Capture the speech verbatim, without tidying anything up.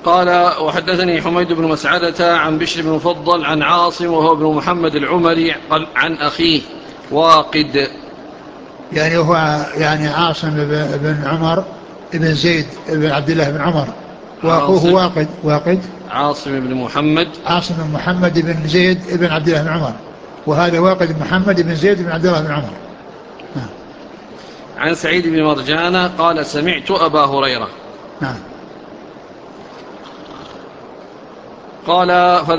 قال وحدثني حميد بن مسعدة عن بشر بن مفضل عن عاصم وهو ابن محمد العمري عن أخيه واقد. يعني هو يعني عاصم بن عمر بن زيد بن عبد الله بن عمر، وأخوه عاصم واقد واقد عاصم بن محمد عاصم بن محمد بن زيد بن عبد الله بن عمر، وهذا واقد بن محمد بن زيد بن عبد الله بن عمر. نعم. عن سعيد بن مرجانة قال سمعت أبا هريرة نعم. قال